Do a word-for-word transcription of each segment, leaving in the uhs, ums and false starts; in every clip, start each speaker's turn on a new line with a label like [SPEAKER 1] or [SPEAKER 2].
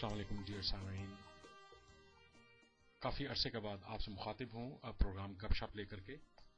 [SPEAKER 1] अस्सलाम वालेकुम डियर सामीन, काफ़ी अरसे के बाद आपसे मुखातिब हूँ प्रोग्राम गपशप लेकर के।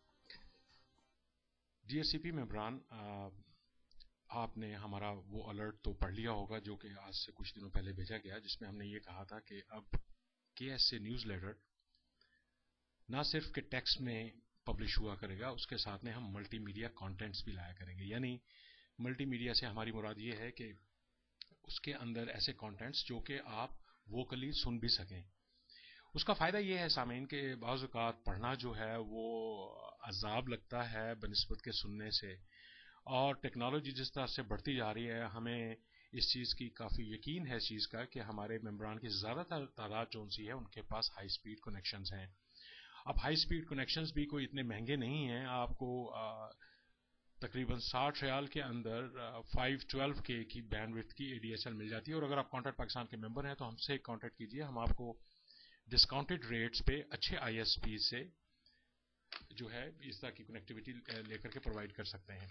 [SPEAKER 1] डियर सीपी मेंबरान, आपने हमारा वो अलर्ट तो पढ़ लिया होगा जो कि आज से कुछ दिनों पहले भेजा गया, जिसमें हमने ये कहा था कि अब के एस से न्यूज़ लेटर ना सिर्फ के टेक्स्ट में पब्लिश हुआ करेगा, उसके साथ में हम मल्टी मीडिया कॉन्टेंट्स भी लाया करेंगे। यानी मल्टी मीडिया से हमारी मुराद ये है कि उसके अंदर ऐसे कंटेंट्स जो कि आप वोकली सुन भी सकें। उसका फ़ायदा ये है सामीन के बाज़ औक़ात पढ़ना जो है वो अज़ाब लगता है बनिस्बत के सुनने से, और टेक्नोलॉजी जिस तरह से बढ़ती जा रही है हमें इस चीज़ की काफ़ी यकीन है इस चीज़ का कि हमारे मेंबरान की ज़्यादातर तादाद जो सी है उनके पास हाई स्पीड कनेक्शंस हैं। अब हाई स्पीड कनेक्शंस भी कोई इतने महंगे नहीं हैं, आपको आ, तकरीबन साठ रियाल के अंदर फाइव ट्वेल्व के की बैंडविड्थ की ए डी एस एल मिल जाती है। और अगर आप कॉन्टैक्ट पाकिस्तान के मेंबर हैं तो हमसे कॉन्टैक्ट कीजिए, हम आपको डिस्काउंटेड रेट्स पे अच्छे आई एस पी से जो है इस तरह की कनेक्टिविटी लेकर के प्रोवाइड कर सकते हैं।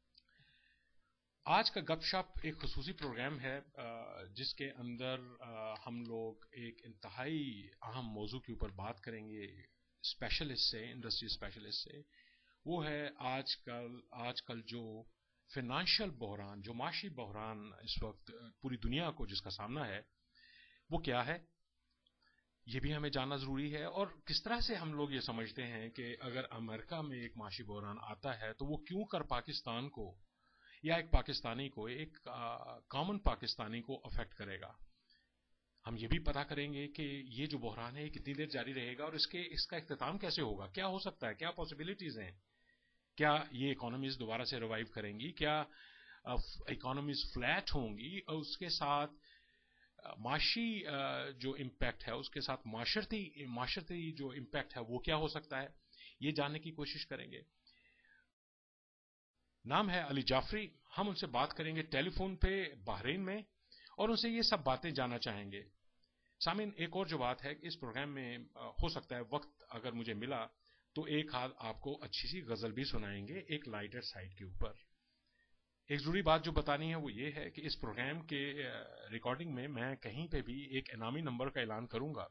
[SPEAKER 1] आज का गपशप एक खुसूसी प्रोग्राम है जिसके अंदर हम लोग एक इंतहाई अहम मौजू के ऊपर बात करेंगे स्पेशलिस्ट से, इंडस्ट्री स्पेशलिस्ट से। वो है आजकल आजकल जो फिनेंशियल बहरान, जो माशी बहरान इस वक्त पूरी दुनिया को जिसका सामना है वो क्या है, ये भी हमें जानना ज़रूरी है। और किस तरह से हम लोग ये समझते हैं कि अगर अमेरिका में एक माशी बहरान आता है तो वो क्यों कर पाकिस्तान को या एक पाकिस्तानी को, एक कॉमन पाकिस्तानी को अफेक्ट करेगा। हम ये भी पता करेंगे कि ये जो बहरान है कितनी देर जारी रहेगा और इसके इसका इख्तिताम कैसे होगा, क्या हो सकता है, क्या पॉसिबिलिटीज़ हैं, क्या ये इकोनॉमीज दोबारा से रिवाइव करेंगी, क्या इकोनॉमीज फ्लैट होंगी, और उसके साथ माशी जो इम्पैक्ट है उसके साथ माशरती माशरती जो इम्पैक्ट है वो क्या हो सकता है, ये जानने की कोशिश करेंगे। नाम है अली जाफरी, हम उनसे बात करेंगे टेलीफोन पे बहरीन में और उनसे ये सब बातें जानना चाहेंगे। सामीन, एक और जो बात है कि इस प्रोग्राम में हो सकता है वक्त अगर मुझे मिला तो एक हाथ आपको अच्छी सी गजल भी सुनाएंगे एक लाइटर साइड के ऊपर। एक जरूरी बात जो बतानी है वो ये है कि इस प्रोग्राम के रिकॉर्डिंग में मैं कहीं पे भी एक इनामी नंबर का ऐलान करूंगा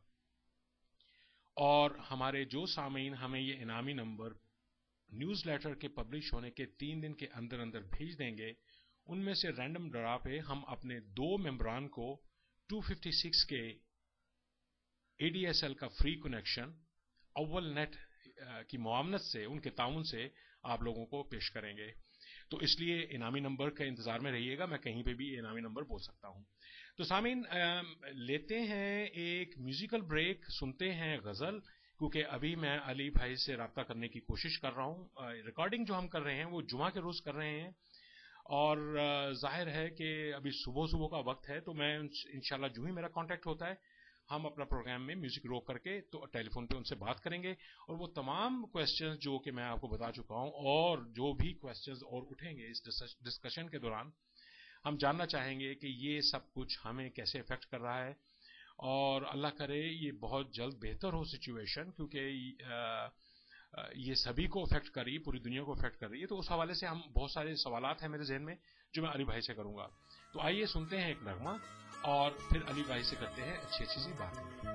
[SPEAKER 1] और हमारे जो सामीन हमें ये इनामी नंबर न्यूज़ लेटर के पब्लिश होने के तीन दिन के अंदर अंदर भेज देंगे, उनमें से रैंडम ड्रा पे हम अपने दो मेंबरान को टू फिफ्टी सिक्स के ए डी एस एल का फ्री कनेक्शन अव्वल नेट की मुआवनत से, उनके ताउन से आप लोगों को पेश करेंगे। तो इसलिए इनामी नंबर के इंतजार में रहिएगा, मैं कहीं पे भी इनामी नंबर बोल सकता हूं। तो सामीन, लेते हैं एक म्यूजिकल ब्रेक, सुनते हैं गजल, क्योंकि अभी मैं अली भाई से रब्ता करने की कोशिश कर रहा हूं। रिकॉर्डिंग जो हम कर रहे हैं वो जुमा के रोज कर रहे हैं और जाहिर है कि अभी सुबह सुबह का वक्त है, तो मैं इंशाल्लाह जो ही मेरा कांटेक्ट होता है हम अपना प्रोग्राम में म्यूजिक रोक करके तो टेलीफोन पे उनसे बात करेंगे और वो तमाम क्वेश्चंस जो कि मैं आपको बता चुका हूं और जो भी क्वेश्चंस और उठेंगे इस डिस्कशन के दौरान, हम जानना चाहेंगे कि ये सब कुछ हमें कैसे इफेक्ट कर रहा है और अल्लाह करे ये बहुत जल्द बेहतर हो सिचुएशन, क्योंकि ये सभी को अफेक्ट कर रही है, पूरी दुनिया को अफेक्ट कर रही है। तो उस हवाले से हम बहुत सारे सवालात हैं मेरे जहन में जो मैं अली भाई से करूंगा। तो आइए सुनते हैं एक नगमा और फिर अली भाई से करते हैं अच्छी अच्छी सी बातें।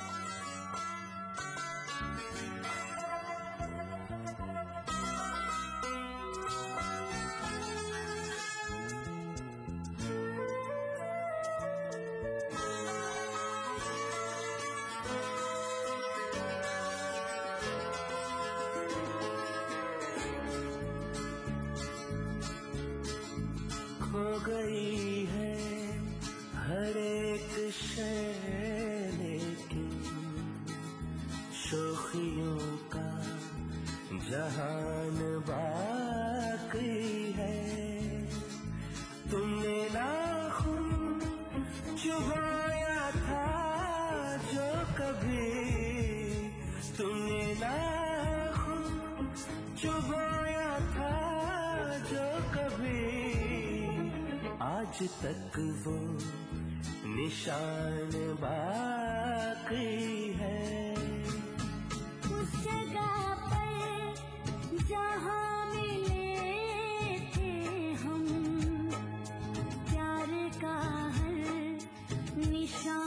[SPEAKER 2] खो गई है हर एक शय लेकिन शोखियों का जहान बाकी है। तुमने नाखून चुभाया था जो कभी, तुमने नाखून चुभाया था जो कभी, आज तक वो निशान बाकी है।
[SPEAKER 3] उस जगह पर जहाँ मिले थे हम, प्यार का हर निशान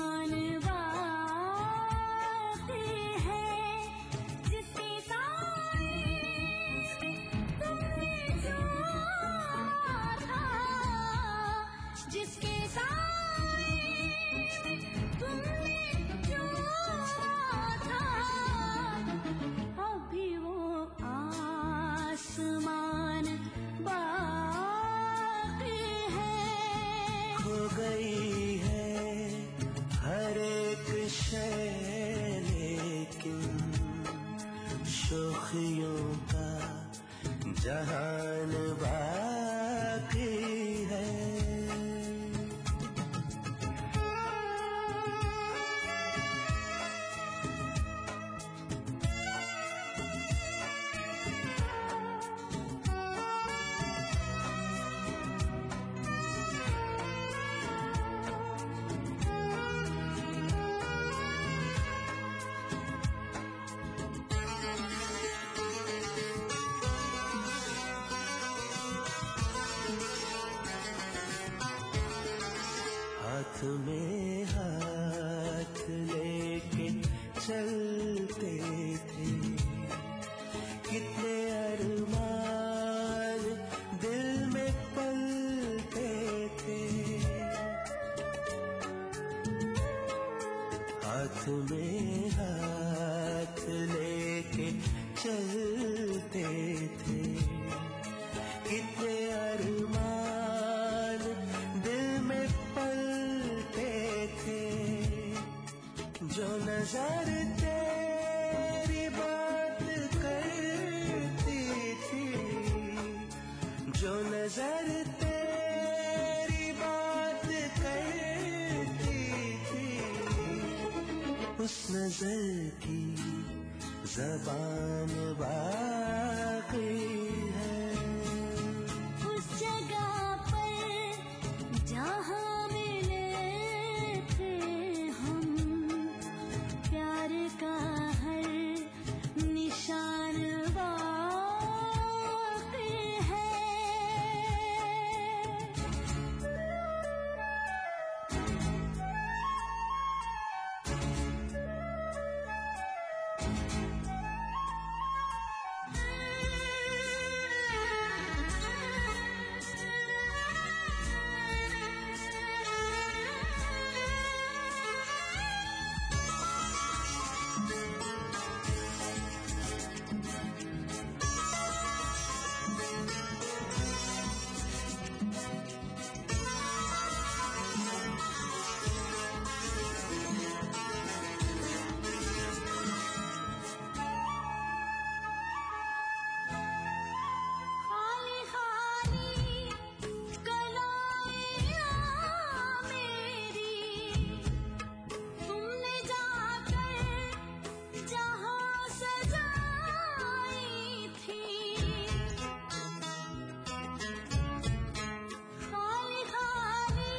[SPEAKER 2] ہاتھ میں ہاتھ لے کے چلتے تھے، کتنے ارمان دل میں پلتے تھے، جو نظر تیری بات کرتی تھی، جو نظر تیری بات کرتی تھی، اس نظر کی زبان باقی ہے،
[SPEAKER 3] اس جگہ پر جہاں ملے تھے ہم، پیار کا ہر نشان باقی ہے۔ خالی خالی کلائیاں میری، تم نے جا کر جہاں سجائی تھی، خالی خالی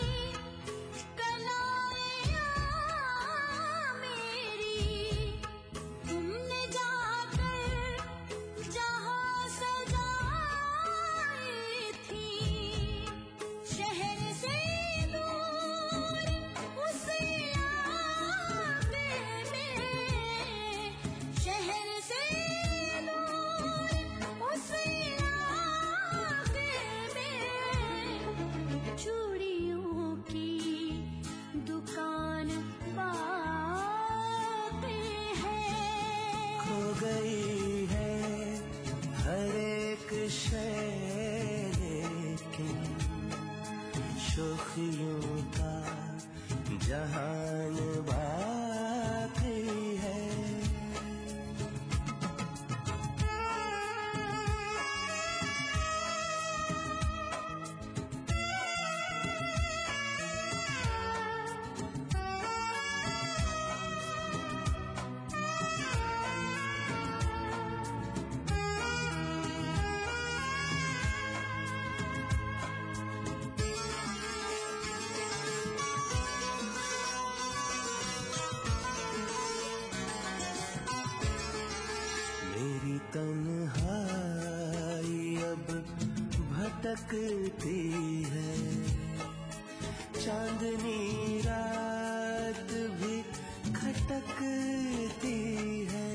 [SPEAKER 3] کلائیاں میری، تم نے جا کر جہاں سجائی تھی، شہر سے دور اس علاقے میں، شہر سے دور اس علاقے میں، چوڑیوں کی دکان باقی ہے۔
[SPEAKER 2] کھو گئی ہے ہر ایک شے لیکن شوخیوں کا جہان باقی ہے۔ میری تنہائی اب بھٹکتی ہے، چاندنی رات بھی کھٹکتی ہے،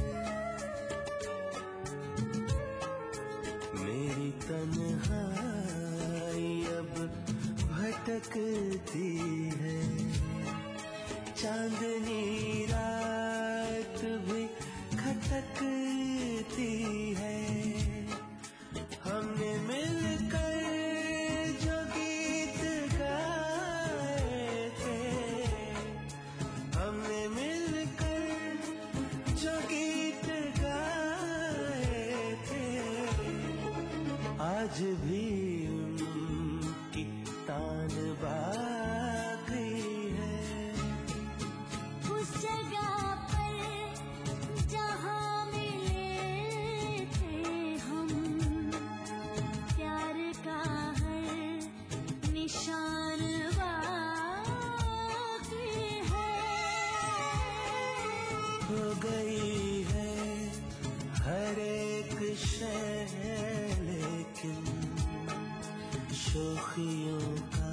[SPEAKER 2] میری تنہائی اب بھٹکتی ہے، چاندنی رات بھی کھٹکتی ہے، ہم نے مل کر جو گیت گائے تھے، ہم نے مل کر جو گیت گائے تھے، آج بھی ان کی تان باقی ہے،
[SPEAKER 3] اس جگہ پر جہاں ملے تھے ہم، پیار کا ہر نشان باقی ہے۔
[SPEAKER 2] ہو گئی ہے ہر ایک شے لیکن شوخیوں کا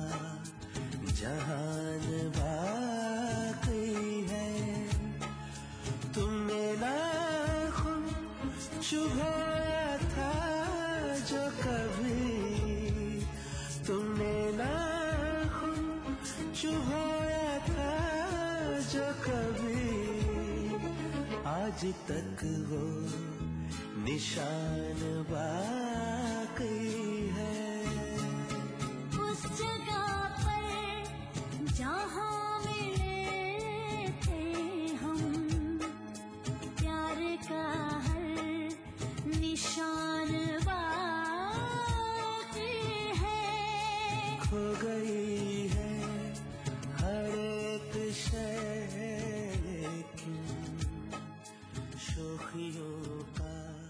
[SPEAKER 2] جہان باقی ہے، تم نے ناخن چبھایا تھا جو کبھی، تم نے ناخن چبھایا تھا جو کبھی، آج تک وہ نشان باقی ہے
[SPEAKER 3] اس جگہ پر جہاں ملے تھے ہم، پیار کا ہر نشان باقی ہے.
[SPEAKER 2] کھو گئی ہے ہر ایک شے لیکن شوخیوں کا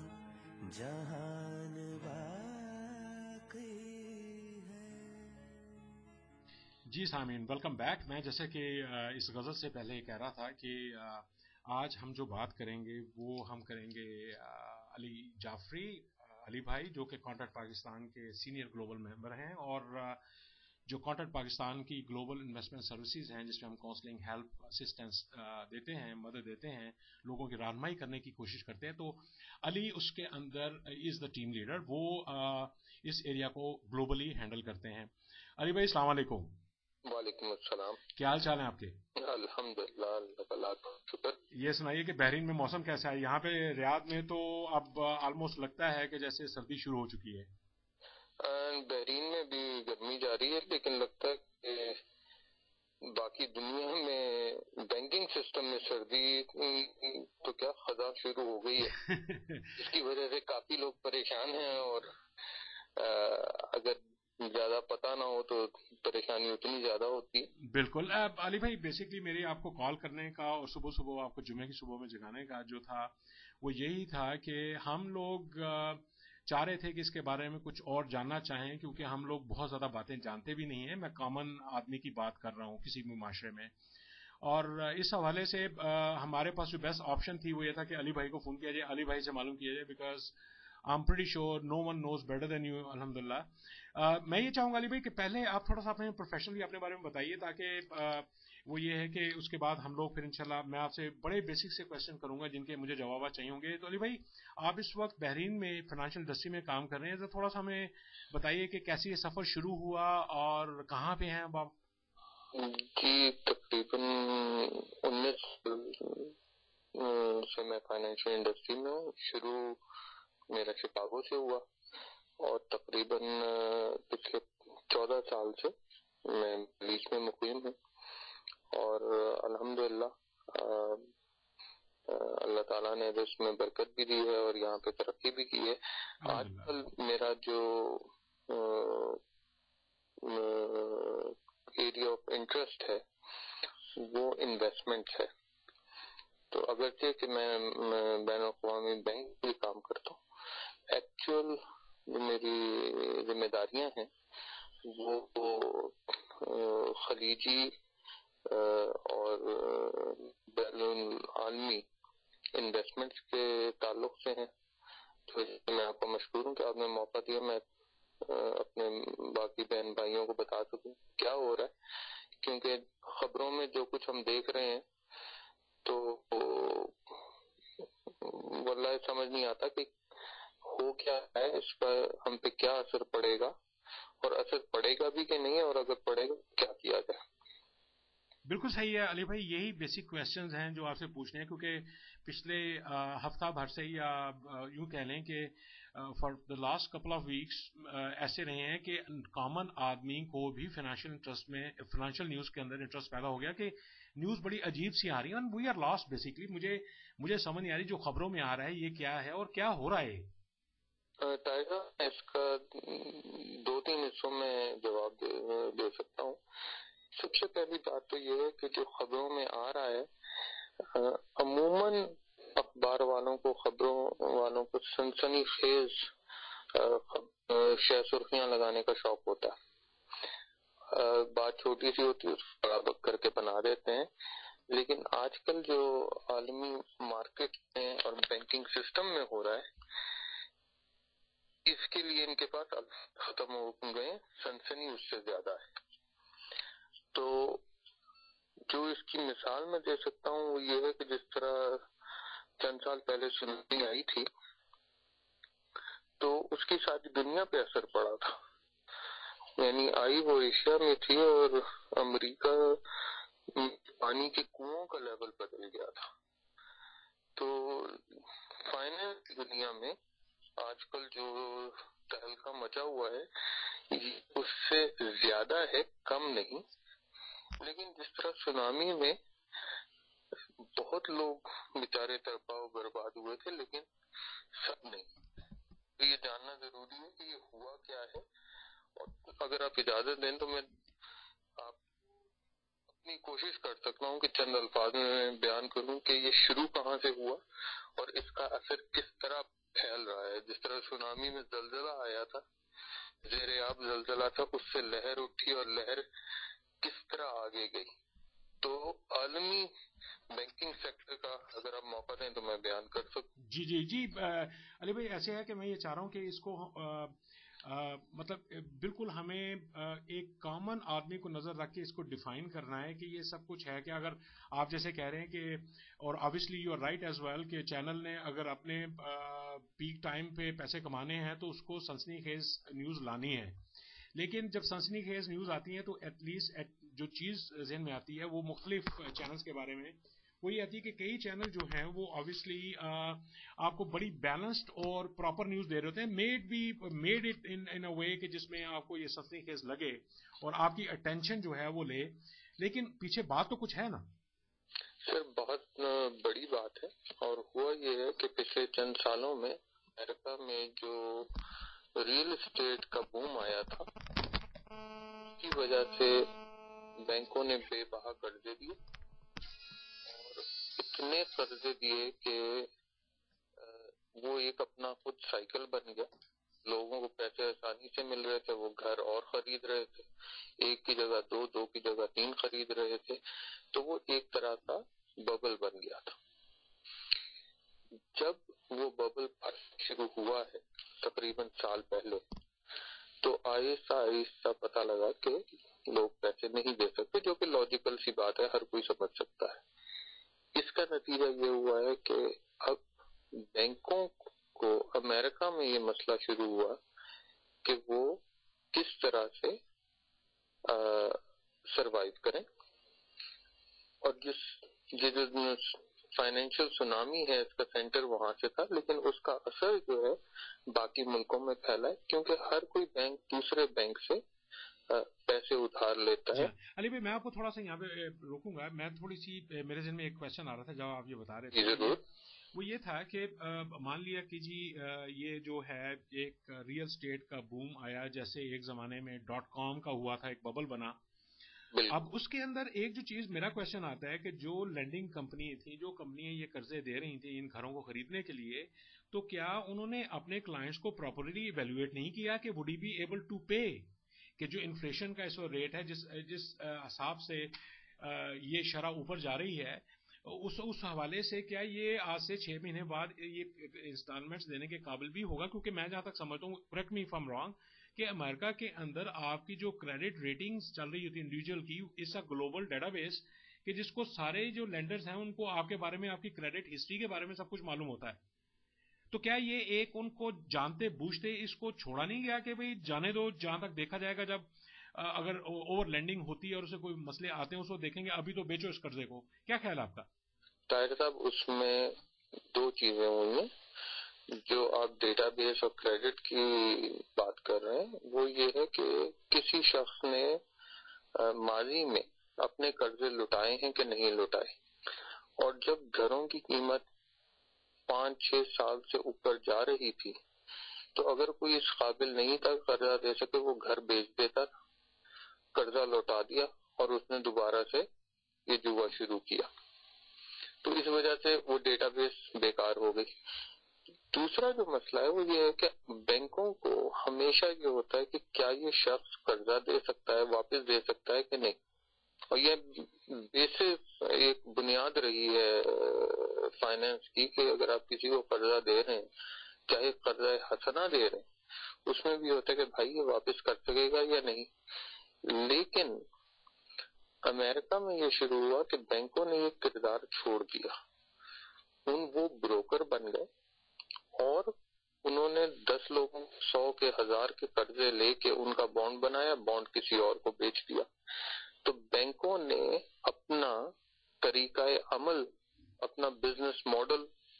[SPEAKER 2] جہان باقی ہے.
[SPEAKER 1] جی سامعین، ویلکم بیک. میں جیسے کہ اس غزل سے پہلے کہہ رہا تھا کہ آج ہم جو بات کریں گے وہ ہم کریں گے علی جعفری علی بھائی، جو کہ کانٹیکٹ پاکستان کے سینئر گلوبل ممبر ہیں، اور جو کانٹیکٹ پاکستان کی گلوبل انویسٹمنٹ سروسز ہیں جس میں ہم کاؤنسلنگ، ہیلپ، اسسٹنس دیتے ہیں، مدد دیتے ہیں، لوگوں کی رہنمائی کرنے کی کوشش کرتے ہیں. تو علی اس کے اندر از دا ٹیم لیڈر، وہ اس ایریا کو گلوبلی ہینڈل کرتے ہیں. علی بھائی السلام علیکم.
[SPEAKER 4] وعلیکم السلام.
[SPEAKER 1] کیا حال چال ہیں آپ کے؟
[SPEAKER 4] الحمدللہ، اللہ تعالیٰ کا شکر.
[SPEAKER 1] یہ سنائیے کہ بحرین میں موسم کیسا ہے؟ یہاں پہ ریاض میں تو اب آلموسٹ لگتا ہے کہ جیسے سردی شروع ہو چکی ہے.
[SPEAKER 4] بحرین میں بھی گرمی جاری ہے، لیکن لگتا ہے کہ باقی دنیا میں بینکنگ سسٹم میں سردی تو کیا خزاں شروع ہو گئی ہے. اس کی وجہ سے کافی لوگ پریشان ہیں، اور اگر زیادہ پتہ نہ ہو تو پریشانی اتنی زیادہ ہوتی ہے.
[SPEAKER 1] بالکل. علی بھائی بیسکلی میری آپ کو کال کرنے کا اور صبح صبح آپ کو جمعے کی صبح میں جگانے کا جو تھا وہ یہی تھا کہ ہم لوگ چاہ رہے تھے کہ اس کے بارے میں کچھ اور جاننا چاہیں، کیونکہ ہم لوگ بہت زیادہ باتیں جانتے بھی نہیں ہیں. میں کامن آدمی کی بات کر رہا ہوں کسی بھی معاشرے میں، اور اس حوالے سے ہمارے پاس جو بیسٹ آپشن تھی وہ یہ تھا کہ علی بھائی کو فون کیا جائے، علی بھائی سے معلوم کیا جائے، because I am pretty sure no one knows better than you. الحمدللہ. میں یہ چاہوں گا علی بھائی کہ پہلے آپ تھوڑا سا اپنے پروفیشنلی اپنے بارے میں بتائیے، تاکہ وہ یہ ہے کہ اس کے بعد ہم لوگ پھر انشاءاللہ میں آپ سے بڑے بیسک سے کویشچن کروں گا جن کے مجھے جوابات چاہیے ہوں گے. تو علی بھائی آپ اس وقت بحرین میں فائنینشیل انڈسٹری میں کام کر رہے ہیں، تو تھوڑا سا ہمیں بتائیے کہ کیسے یہ سفر شروع ہوا اور کہاں پہ ہیں اب آپ؟
[SPEAKER 4] جی تقریباً انیس سے میں فائنینشیل انڈسٹری میں ہوں. شروع میرا شکاگو سے ہوا، اور تقریباً پچھلے چودہ سال سے میں لیس میں مقیم ہوں. اور الحمدللہ اللہ تعالیٰ نے اس میں برکت بھی دی ہے اور یہاں پہ ترقی بھی کی ہے. آج کل میرا جو ایریا آف انٹرسٹ ہے وہ انویسٹمنٹ ہے. تو اگرچہ کہ میں بین الاقوامی بینک بھی کام کرتا ہوں، ایکچوئل جو میری ذمہ داریاں ہیں وہ خلیجی اور بین العالمی انویسٹمنٹس کے تعلق سے ہیں. تو میں آپ کو مشکور ہوں کہ آپ نے موقع دیا میں اپنے باقی بہن بھائیوں کو بتا سکوں کیا ہو رہا ہے، کیونکہ خبروں میں جو کچھ ہم دیکھ رہے ہیں تو واللہ سمجھ نہیں آتا کہ ہو کیا ہے، اس کا ہم پہ کیا اثر پڑے گا، اور اثر پڑے گا بھی کہ نہیں، اور اگر پڑے گا کیا کیا جائے.
[SPEAKER 1] بالکل صحیح ہے علی بھائی، یہی بیسک کویسچنز ہیں جو آپ سے پوچھنے ہیں، کیونکہ پچھلے ہفتہ بھر سے یا یوں کہہ لیں کہ for the last couple of weeks ایسے رہے ہیں کہ کامن آدمی کو بھی فائنینشیل انٹرسٹ میں فائنینشیل نیوز کے اندر انٹرسٹ پیدا ہو گیا کہ نیوز بڑی عجیب سی آ رہی ہے، and we are lost basically. مجھے مجھے سمجھ نہیں آ رہی جو خبروں میں آ رہا ہے یہ کیا ہے اور کیا ہو رہا ہے.
[SPEAKER 4] ٹائگر اس کا دو تین حصوں میں جواب دے سکتا ہوں. سب سے پہلی بات تو یہ ہے کہ جو خبروں میں آ رہا ہے عموماً اخبار والوں کو خبروں والوں کو سنسنی خیز شہ سرخیاں لگانے کا شوق ہوتا ہے. بات چھوٹی سی ہوتی ہے اس کو بڑا کر کے بنا دیتے ہیں، لیکن آج کل جو عالمی مارکیٹ میں اور بینکنگ سسٹم میں ہو رہا ہے اس کے لیے ان کے پاس ختم ہو گئے، سنسنی اس سے زیادہ ہے. تو جو اس کی مثال میں دے سکتا ہوں وہ یہ ہے کہ جس طرح چند سال پہلے سنامی آئی تھی تو اس کی ساری دنیا پہ اثر پڑا تھا. یعنی آئی وہ ایشیا میں تھی اور امریکہ پانی کے کنوؤں کا لیول بدل گیا تھا. تو فائنینس کی دنیا میں آج کل جو تہلکہ مچا ہوا ہے یہ اس سے زیادہ ہے، کم نہیں. لیکن جس طرح سونامی میں بہت لوگ بیچارے تڑپا و برباد ہوئے تھے، لیکن سب نہیں. تو یہ جاننا ضروری ہے کہ یہ ہوا کیا ہے. اور اگر آپ اجازت دیں تو میں آپ اپنی کوشش کر سکتا ہوں کہ چند الفاظ میں بیان کروں کہ یہ شروع کہاں سے ہوا اور اس کا اثر کس طرح پھیل رہا ہے. جس طرح سونامی میں زلزلہ آیا تھا، زیر آب زلزلہ تھا، اس سے لہر اٹھی اور لہر کس طرح آگے گئی. تو عالمی بینکنگ سیکٹر کا اگر آپ موقع دیں تو میں بیان کر سکوں.
[SPEAKER 1] جی جی جی علی بھائی، ایسے ہے کہ میں یہ چاہ رہا ہوں کہ اس کو آ, آ, مطلب بالکل ہمیں آ, ایک کامن آدمی کو نظر رکھ کے اس کو ڈیفائن کرنا ہے کہ یہ سب کچھ ہے. کہ اگر آپ جیسے کہہ رہے ہیں کہ اور obviously you are right as well کہ چینل نے اگر اپنے پیک ٹائم پہ پیسے کمانے ہیں تو اس کو سنسنی خیز نیوز لانی ہے. لیکن جب سنسنی خیز نیوز آتی ہے تو ایٹ لیسٹ جو چیز ذہن میں آتی ہے وہ مختلف چینلز کے بارے میں وہ یہ آتی ہے کہ کئی چینل جو ہیں وہ آبویسلی آپ کو بڑی بیلنسڈ اور پراپر نیوز دے رہے ہوتے ہیں، maybe made it in a way کہ جس میں آپ کو یہ سنسنی خیز لگے اور آپ کی اٹینشن جو ہے وہ لے. لیکن پیچھے بات تو کچھ ہے نا
[SPEAKER 4] سر؟ بہت بڑی بات ہے. اور ہوا یہ ہے کہ پچھلے چند سالوں میں امریکہ میں جو ریئل اسٹیٹ کا بوم آیا تھا، اس کی وجہ سے بینکوں نے بے بہا قرضے دیے اور اتنے قرضے دیے کہ وہ ایک اپنا خود سائیکل بن گیا. لوگوں کو پیسے آسانی سے مل رہے تھے، وہ گھر اور خرید رہے تھے، ایک کی جگہ دو، دو کی جگہ تین خرید رہے تھے. تو وہ ایک طرح کا ببل بن گیا تھا. جب وہ ببل شروع ہوا ہے تقریباً سال پہلے، تو آہستہ آہستہ پتہ لگا کہ لوگ پیسے نہیں دے سکتے، جو کہ لاجیکل سی بات ہے، ہر کوئی سمجھ سکتا ہے. اس کا نتیجہ یہ ہوا ہے کہ اب بینکوں کو امریکہ میں یہ مسئلہ شروع ہوا کہ وہ کس طرح سے سروائیو کریں. اور جس جو فائنینشیل سونامی ہے اس کا سینٹر وہاں سے تھا، لیکن اس کا اثر جو ہے باقی ملکوں میں پھیلا ہے، کیونکہ ہر کوئی بینک دوسرے بینک سے پیسے ادھار لیتا ہے.
[SPEAKER 1] علی بھائی میں آپ کو تھوڑا سا یہاں پہ روکوں گا. میں تھوڑی سی میرے ذہن میں ایک کوشچن آ رہا تھا جب آپ یہ بتا رہے تھے.
[SPEAKER 4] ضرور.
[SPEAKER 1] وہ یہ تھا کہ مان لیا کہ جی یہ جو ہے ایک ریئل اسٹیٹ کا بوم آیا، جیسے ایک زمانے میں ڈاٹ کام کا ہوا تھا، ایک ببل بنا. اب اس کے اندر ایک جو چیز میرا کوشچن آتا ہے کہ جو لینڈنگ کمپنی تھی، جو کمپنیاں یہ قرضے دے رہی تھیں ان گھروں کو خریدنے کے لیے، تو کیا انہوں نے اپنے کلائنٹس کو پراپرلی ایویلویٹ نہیں کیا کہ would he be able to pay? کہ جو انفلیشن کا اس وقت ریٹ ہے، جس جس حساب سے یہ شرح اوپر جا رہی ہے، اس اس حوالے سے کیا یہ آج سے چھ مہینے بعد یہ انسٹالمنٹس دینے کے قابل بھی ہوگا؟ کیونکہ میں جہاں تک سمجھتا ہوں، correct me if I am wrong, کہ امریکہ کے اندر آپ کی جو کریڈٹ ریٹنگز چل رہی ہوتی ہے انڈیویجول کی، اس اے گلوبل ڈیٹا بیس کہ جس کو سارے جو لینڈرز ہیں ان کو آپ کے بارے میں، آپ کی کریڈٹ ہسٹری کے بارے میں سب کچھ معلوم ہوتا ہے. تو کیا یہ ایک ان کو جانتے بوجھتے اس کو چھوڑا نہیں گیا کہ بھئی جانے دو، جہاں تک دیکھا جائے گا جب اگر اوور لینڈنگ ہوتی ہے اور اسے کوئی مسئلے آتے ہیں اس کو دیکھیں گے، ابھی تو بیچو اس قرضے کو. کیا خیال ہے آپ کا؟
[SPEAKER 4] طاہر صاحب، اس میں دو چیزیں ہوئی ہیں. جو آپ ڈیٹا بیس اور کریڈٹ کی بات کر رہے ہیں وہ یہ ہے کہ کسی شخص نے ماضی میں اپنے قرضے لٹائے ہیں کہ نہیں لٹائے. اور جب گھروں کی قیمت پانچ چھ سال سے اوپر جا رہی تھی تو اگر کوئی اس قابل نہیں تھا قرضہ دے سکے، وہ گھر بیچ دیتا تھا، قرضہ لوٹا دیا اور اس نے دوبارہ سے یہ جوا شروع کیا. تو اس وجہ سے وہ ڈیٹا بیس بیکار ہو گئی. دوسرا جو مسئلہ ہے وہ یہ ہے کہ بینکوں کو ہمیشہ یہ ہوتا ہے کہ کیا یہ شخص قرضہ دے سکتا ہے، واپس دے سکتا ہے کہ نہیں. اور یہ بیسس ایک بنیاد رہی ہے فائنینس کی کہ اگر آپ کسی کو قرضہ دے رہے ہیں، چاہے قرضہ حسنہ دے رہے ہیں، اس میں بھی ہوتا ہے کہ بھائی یہ واپس کر سکے گا یا نہیں. لیکن امریکہ میں یہ شروع ہوا کہ بینکوں نے یہ کردار چھوڑ دیا. ان وہ بروکر بن گئے اور انہوں نے دس لوگوں سو کے ہزار کے قرضے لے کے ان کا بانڈ بنایا، بانڈ کسی اور کو بیچ دیا. تو بینکوں نے اپنا طریقہ عمل، اپنا بزنس ماڈل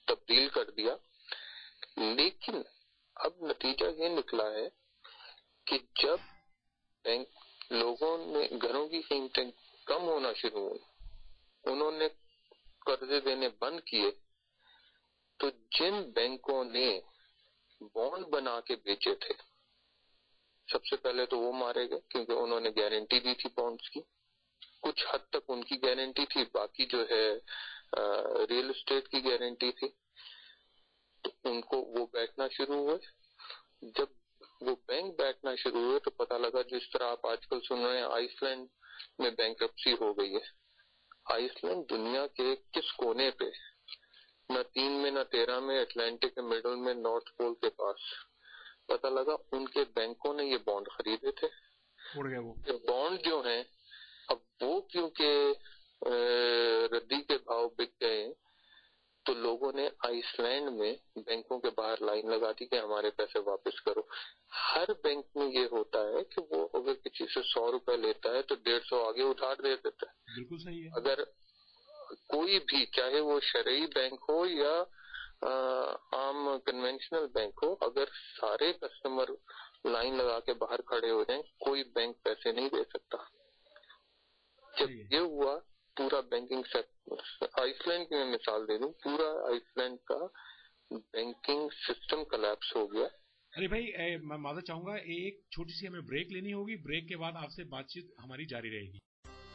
[SPEAKER 4] تبدیل کر دیا. لیکن اب نتیجہ یہ نکلا ہے کہ جب بینک لوگوں نے گھروں کی قیمتیں کم ہونا شروع ہوئی, انہوں نے قرضے دینے بند کیے, تو جن بینکوں نے بانڈ بنا کے بیچے تھے سب سے پہلے تو وہ مارے گئے, کیونکہ انہوں نے گارنٹی دی تھی بانڈز کی. کچھ حد تک ان کی گارنٹی تھی, باقی جو ہے ریئل اسٹیٹ کی گارنٹی تھی, تو ان کو وہ بیٹھنا شروع ہوئے. جب وہ بینک بیٹھنا شروع ہوئے تو پتہ لگا, جس طرح آپ آج کل سن رہے ہیں آئس لینڈ میں بینکرپسی ہو گئی ہے. آئس لینڈ دنیا کے کس کونے پہ, نہ تین میں نہ تیرہ میں, اٹلانٹک کے مڈل میں, نارتھ پول کے پاس. پتہ لگا ان کے بینکوں نے یہ بانڈ خریدے تھے.
[SPEAKER 1] اڑ گئے وہ
[SPEAKER 4] بانڈ جو ہیں اب وہ کیونکہ ردی کے بھاؤ بک گئے, تو لوگوں نے آئس لینڈ میں بینکوں کے باہر لائن لگا دی کہ ہمارے پیسے واپس کرو. ہر بینک میں یہ ہوتا ہے کہ وہ اگر کسی سے سو روپے لیتا ہے تو ڈیڑھ سو آگے ادھار دے دیتا ہے.
[SPEAKER 1] بالکل صحیح ہے.
[SPEAKER 4] اگر کوئی بھی, چاہے وہ شرعی بینک ہو یا عام کنونشنل بینک ہو, اگر سارے کسٹمر لائن لگا کے باہر کھڑے ہو جائیں, کوئی بینک پیسے نہیں دے سکتا. جب یہ ہوا پورا بینکنگ سیکٹر, آئس لینڈ کی میں مثال دے دوں, پورا آئس لینڈ کا بینکنگ سسٹم کلیپس ہو گیا.
[SPEAKER 1] علی بھائی میں معذرت چاہوں گا, ایک چھوٹی سی ہمیں بریک لینی ہوگی, بریک کے بعد آپ سے بات چیت ہماری جاری رہے گی.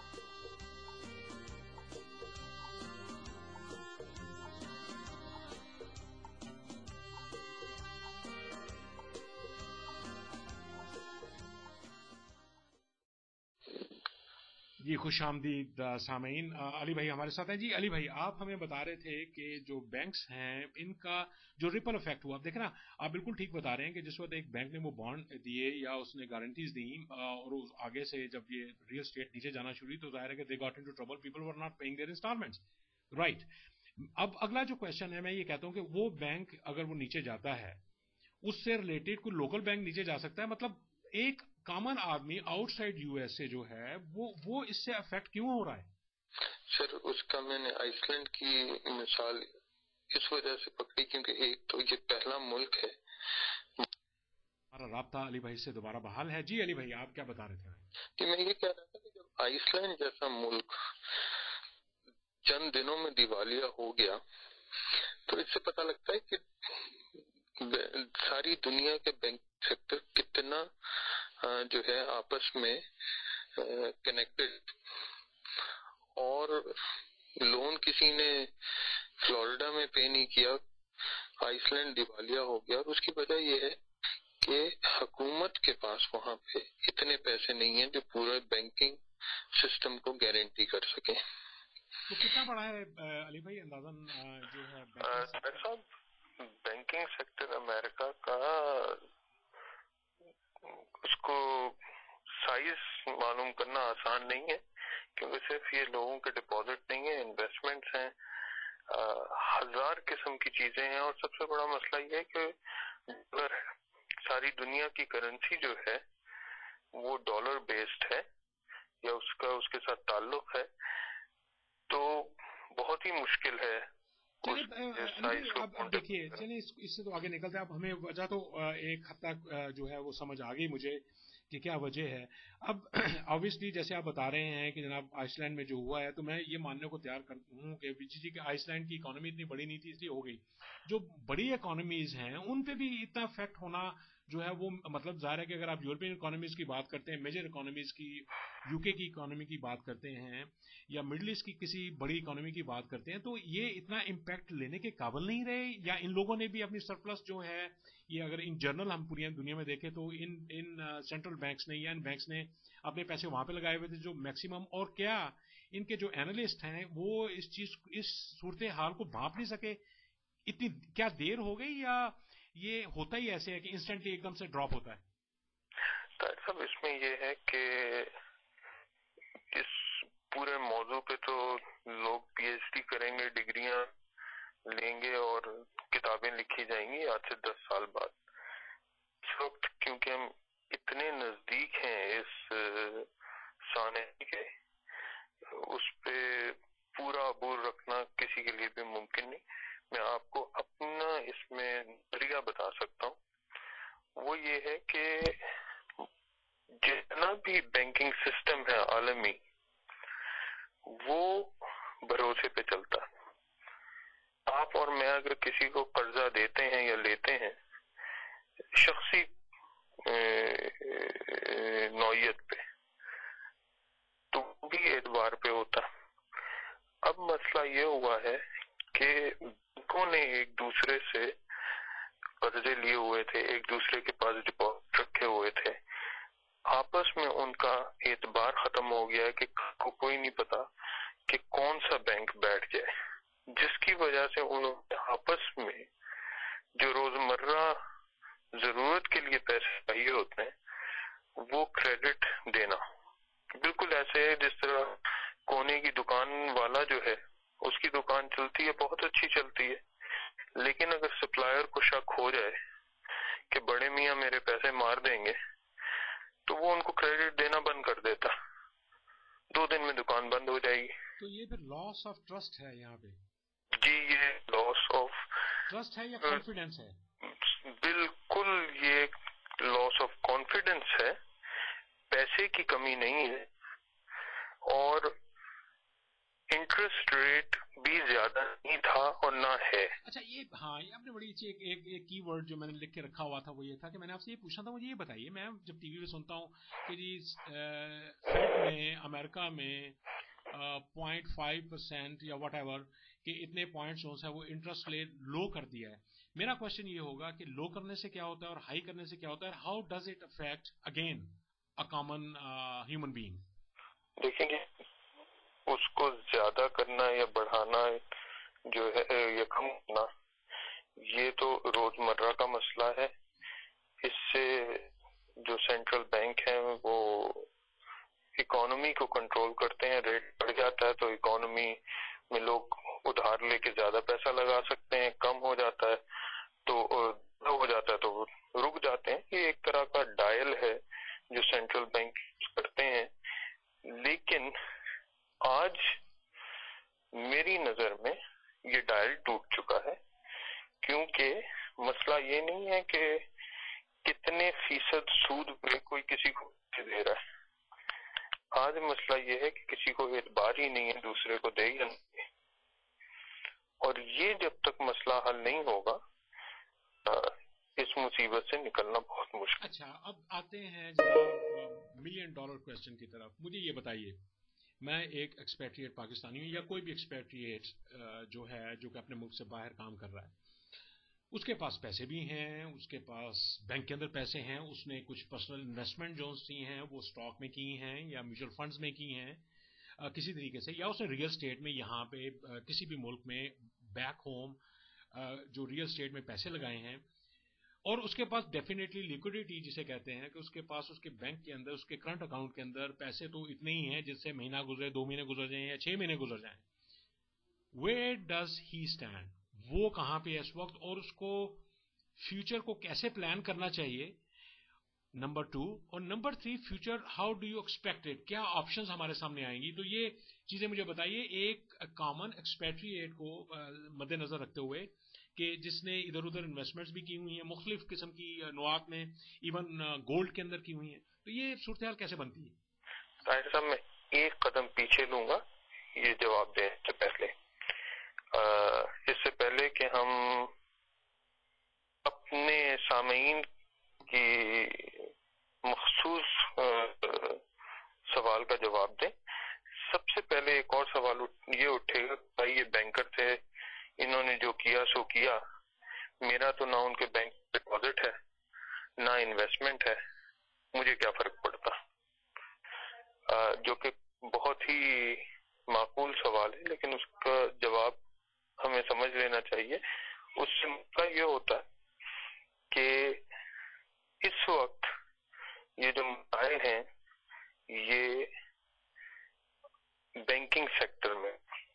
[SPEAKER 1] جی خوش آمدید سامعین. علی بھائی ہمارے ساتھ ہیں. جی علی بھائی, آپ ہمیں بتا رہے تھے کہ جو بینکس ہیں ان کا جو ریپل افیکٹ ہوا, آپ دیکھیں نا, آپ بالکل ٹھیک بتا رہے ہیں کہ جس وقت ایک بینک نے وہ بانڈ دیے یا اس نے گارنٹیز دیں اور آگے سے جب یہ ریئل اسٹیٹ نیچے جانا شروع ہوئی تو ظاہر ہے کہ they got into trouble, people were not paying their instalments, right. اب اگلا جو کوشچن ہے, میں یہ کہتا ہوں کہ وہ بینک اگر وہ نیچے جاتا ہے, اس سے ریلیٹڈ کوئی لوکل بینک نیچے جا سکتا ہے؟ مطلب ایک کامن آدمی آؤٹ سائڈ یو ایس سے جو ہے وہ وہ اس سے افیکٹ کیوں ہو رہا ہے؟
[SPEAKER 4] سر اس کا میں نے آئس لینڈ کی مثال اس وجہ سے پکڑی کیونکہ ایک تو یہ پہلا ملک ہے.
[SPEAKER 1] ہمارا رابطہ علی بھائی سے دوبارہ بحال ہے. جی علی بھائی آپ کیا بتا رہے تھے؟
[SPEAKER 4] کہ میں یہ کہہ رہا تھا کہ جب آئس لینڈ جیسا ملک چند دنوں میں دیوالیہ ہو گیا تو اس سے پتہ لگتا ہے کہ ساری دنیا کے بینک سیکٹر کتنا جو ہے آپس میں کنیکٹڈ. اور لون کسی نے فلوریڈا میں پے نہیں کیا, آئس لینڈ دیوالیہ ہو گیا, اور اس کی وجہ یہ ہے کہ حکومت کے پاس وہاں پہ اتنے پیسے نہیں ہیں جو پورے بینکنگ سسٹم کو گارنٹی کر سکیں.
[SPEAKER 1] تو کتنا بڑا ہے علی بھائی اندازاً جو ہے
[SPEAKER 4] بینکنگ سیکٹر امریکہ کا؟ اس کو سائز معلوم کرنا آسان نہیں ہے کیونکہ صرف یہ لوگوں کے ڈپازٹ نہیں ہیں, انویسٹمنٹس ہیں, ہزار قسم کی چیزیں ہیں. اور سب سے بڑا مسئلہ یہ ہے کہ ڈالر ہے, ساری دنیا کی کرنسی جو ہے وہ ڈالر بیسڈ ہے یا اس کا اس کے ساتھ تعلق ہے, تو بہت ہی مشکل ہے.
[SPEAKER 1] اب دیکھیے چلیے اس سے تو آگے نکلتے ہیں. اب ہمیں وجہ تو ایک حد تک جو ہے وہ سمجھ آ گئی مجھے کہ کیا وجہ ہے. اب آبویسلی جیسے آپ بتا رہے ہیں کہ جناب آئس لینڈ میں جو ہوا ہے, تو میں یہ ماننے کو تیار ہوں کہ وجی جی کہ آئس لینڈ کی اکانومی اتنی بڑی نہیں تھی اس لیے ہو گئی. جو بڑی اکانومیز ہیں ان پہ بھی اتنا افیکٹ ہونا جو ہے وہ مطلب ظاہر ہے کہ اگر آپ یورپین اکانومیز کی بات کرتے ہیں, میجر اکانومیز کی, یو کے کی اکانومی کی بات کرتے ہیں یا مڈل ایسٹ کی کسی بڑی اکانومی کی بات کرتے ہیں, تو یہ اتنا امپیکٹ لینے کے قابل نہیں رہے, یا ان لوگوں نے بھی اپنی سرپلس جو ہے یہ اگر ان جرنل ہم پوری دنیا میں دیکھیں تو ان ان سینٹرل بینکس نے یا ان بینکس نے اپنے پیسے وہاں پہ لگائے ہوئے تھے جو میکسیمم, اور کیا ان کے جو اینالسٹ ہیں وہ اس چیز اس صورتحال کو بھانپ نہیں سکے؟ اتنی کیا دیر ہو گئی یا یہ ہوتا ہی ایسے ہے کہ انسٹنٹلی ایک دم سے ڈراپ ہوتا ہے؟
[SPEAKER 4] طاہر صاحب اس میں یہ ہے کہ اس پورے موضوع پہ تو لوگ پی ایچ ڈی کریں گے, ڈگریاں لیں گے اور کتابیں لکھی جائیں گی آج سے دس سال بعد. اس وقت کیونکہ ہم اتنے نزدیک ہیں اس سانے کے, اس پہ پورا عبور رکھنا کسی کے لیے بھی ممکن نہیں. میں آپ کو بینکنگ سسٹم ہے عالمی وہ بھروسے پہ چلتا ہے. آپ اور میں اگر کسی کو قرضہ دیتے ہیں یا لیتے ہیں شخصی نوعیت پہ تو بھی اعتبار پہ ہوتا. اب مسئلہ یہ ہوا ہے کہ بینکوں نے ایک دوسرے سے قرضے لیے ہوئے تھے, ایک دوسرے کے پاس ڈپازٹ رکھے ہوئے تھے, آپس میں ان کا اعتبار ختم ہو گیا ہے کہ کو کوئی نہیں پتا کہ کون سا بینک بیٹھ جائے, جس کی وجہ سے انہوں نے آپس میں جو روزمرہ ضرورت کے لیے پیسے چاہیے ہوتے ہیں وہ کریڈٹ دینا. بالکل ایسے ہے جس طرح کونے کی دکان والا جو ہے اس کی دکان چلتی ہے, بہت اچھی چلتی ہے, لیکن اگر سپلائر کو شک ہو جائے کہ بڑے میاں میرے پیسے مار دیں گے تو وہ ان کو کریڈٹ دینا بند کر دیتا, دو دن میں دکان بند ہو جائے گی.
[SPEAKER 1] تو یہ پھر لاس آف ٹرسٹ ہے یہاں پہ.
[SPEAKER 4] جی یہ لاس آف
[SPEAKER 1] ٹرسٹ ہے یا کانفیڈنس ہے؟
[SPEAKER 4] بالکل یہ لاس آف کانفیڈنس ہے, پیسے کی کمی نہیں ہے اور انٹرسٹ ریٹ بھی زیادہ نہیں تھا اور نہ ہے.
[SPEAKER 1] اچھا یہ ہاں یہ آپ نے بڑی اچھی ایک ایک ایک کی ورڈ جو میں نے لکھ کے رکھا ہوا تھا وہ یہ تھا کہ میں نے آپ سے یہ پوچھنا تھا, مجھے یہ بتائیے, میں جب ٹی وی پہ سنتا ہوں کہ جی فیڈ نے امریکہ میں پوائنٹ فائیو پرسینٹ یا واٹ ایور کہ اتنے پوائنٹس جو ہے وہ انٹرسٹ ریٹ لو کر دیا ہے. میرا کوشچن یہ ہوگا کہ لو کرنے سے کیا ہوتا ہے اور ہائی کرنے سے کیا ہوتا ہے, how does it affect again a common human being.
[SPEAKER 4] دیکھیں گے اس کو زیادہ کرنا یا بڑھانا جو ہے یا کم کرنا یہ تو روزمرہ کا مسئلہ ہے. اس سے جو سینٹرل بینک ہیں وہ اکانومی کو کنٹرول کرتے ہیں, ریٹ بڑھ جاتا ہے تو اکانومی میں لوگ ادھار لے کے زیادہ پیسہ لگا سکتے ہیں, کم ہو جاتا ہے تو ہو جاتا ہے تو رک جاتے ہیں. یہ ایک طرح کا ڈائل ہے جو سینٹرل بینک کرتے ہیں. لیکن آج میری نظر میں یہ ڈائل ٹوٹ چکا ہے, کیونکہ مسئلہ یہ نہیں ہے کہ کتنے فیصد سود پہ کوئی کسی کو دے رہا ہے, آج مسئلہ یہ ہے کہ کسی کو اعتبار ہی نہیں ہے دوسرے کو دے یا نہیں دے, اور یہ جب تک مسئلہ حل نہیں ہوگا اس مصیبت سے نکلنا بہت مشکل.
[SPEAKER 1] اچھا اب آتے ہیں جناب ملین ڈالر کویسچن کی طرف. مجھے یہ بتائیے, میں ایک ایکسپیٹریٹ پاکستانی ہوں یا کوئی بھی ایکسپیٹریٹ جو ہے جو کہ اپنے ملک سے باہر کام کر رہا ہے, اس کے پاس پیسے بھی ہیں, اس کے پاس بینک کے اندر پیسے ہیں, اس نے کچھ پرسنل انویسٹمنٹ جو کی ہیں وہ اسٹاک میں کی ہیں یا میوچل فنڈز میں کی ہیں کسی طریقے سے, یا اس نے ریئل اسٹیٹ میں یہاں پہ کسی بھی ملک میں بیک ہوم جو ریئل اسٹیٹ میں پیسے لگائے ہیں, اور اس کے پاس ڈیفینیٹلی لیکوڈیٹی جسے کہتے ہیں کہ اس کے پاس اس کے بینک کے اندر اس کے کرنٹ اکاؤنٹ کے اندر پیسے تو اتنے ہی ہیں جس سے مہینہ گزرے, دو مہینے گزر جائیں یا چھ مہینے گزر جائیں. ویئر ڈز ہی اسٹینڈ, وہ کہاں پہ ہے اس وقت, اور اس کو فیوچر کو کیسے پلان کرنا چاہیے, نمبر ٹو. اور number three, future how do you expect it, کیا آپشنز ہمارے سامنے آئیں گی. تو یہ چیزیں مجھے بتائیے ایک کامن ایکسپیٹریٹ کو مد نظر رکھتے ہوئے کہ جس نے ادھر ادھر انویسٹمنٹس بھی کی ہوئی ہیں مختلف قسم کی نوعات میں, ایون گولڈ کے اندر کی ہوئی ہیں, تو یہ صورتحال کیسے بنتی ہے؟
[SPEAKER 4] طاہر صاحب میں ایک قدم پیچھے لوں گا یہ جواب دینے سے پہلے. اس سے پہلے کہ ہم اپنے سامعین کی مخصوص سوال کا جواب دیں, سب سے پہلے ایک اور سوال یہ اٹھے گا, یہ بینکر تھے, انہوں نے جو کیا سو کیا, میرا تو نہ ان کے بینک ڈپازٹ ہے نہ انویسٹمنٹ ہے, مجھے کیا فرق پڑتا, جو کہ بہت ہی معقول سوال ہے لیکن اس کا جواب ہمیں سمجھ لینا چاہیے. اس سے مسئلہ یہ ہوتا ہے کہ اس وقت یہ جو مسائل ہیں یہ بینکنگ سیکٹر میں,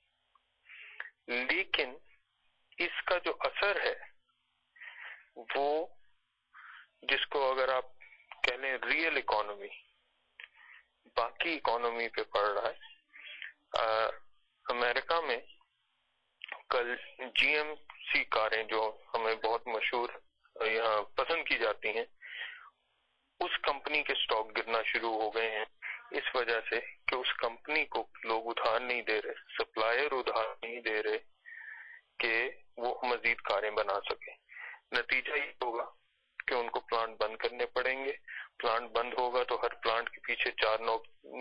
[SPEAKER 4] لیکن اس کا جو اثر ہے وہ جس کو اگر آپ کہہ لیں ریئل اکانومی باقی اکانومی پہ پڑ رہا ہے. آ, امریکہ میں کل جی ایم سی کاریں جو ہمیں بہت مشہور یہاں پسند کی جاتی ہیں, اس کمپنی کے سٹاک گرنا شروع ہو گئے ہیں. اس وجہ سے کہ اس کمپنی کو لوگ ادھار نہیں دے رہے, سپلائر ادھار نہیں دے رہے کہ وہ مزید کاریں بنا سکے. نتیجہ یہ ہوگا کہ ان کو پلانٹ بند کرنے پڑیں گے. پلانٹ بند ہوگا تو ہر پلانٹ کے پیچھے چار نو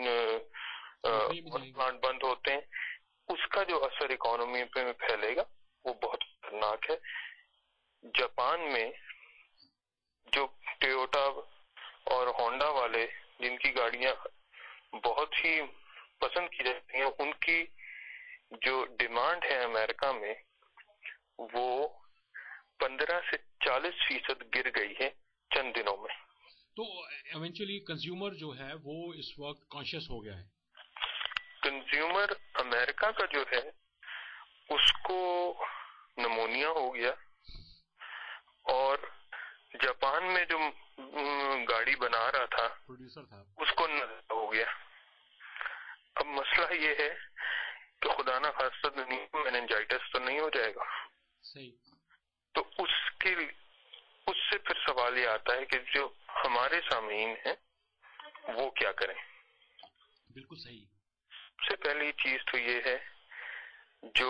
[SPEAKER 4] پلانٹ بند ہوتے ہیں. اس کا جو اثر اکانومی پہ پھیلے گا وہ بہت خطرناک ہے. جاپان میں جو ٹویوٹا اور ہونڈا والے جن کی گاڑیاں بہت ہی پسند کی جاتی ہیں, ان کی جو ڈیمانڈ ہے امریکہ میں وہ پندرہ سے چالیس فیصد گر گئی ہے چند دنوں میں.
[SPEAKER 1] تو ایونچولی کنزیومر جو ہے وہ اس وقت کانشیس ہو گیا ہے.
[SPEAKER 4] کنزیومر امریکہ کا جو ہے اس کو نمونیا ہو گیا, اور جاپان میں جو گاڑی بنا رہا تھا
[SPEAKER 1] پروڈیوسر تھا
[SPEAKER 4] اس کو نظر ہو گیا. اب مسئلہ یہ ہے کہ خدا نہ خواستہ دنیا میں میننجائٹس تو نہیں ہو جائے گا.
[SPEAKER 1] صحیح.
[SPEAKER 4] تو اس کے اس سے پھر سوال یہ آتا ہے کہ جو ہمارے سامعین ہیں وہ کیا کریں.
[SPEAKER 1] بالکل صحیح.
[SPEAKER 4] سب سے پہلی چیز تو یہ ہے, جو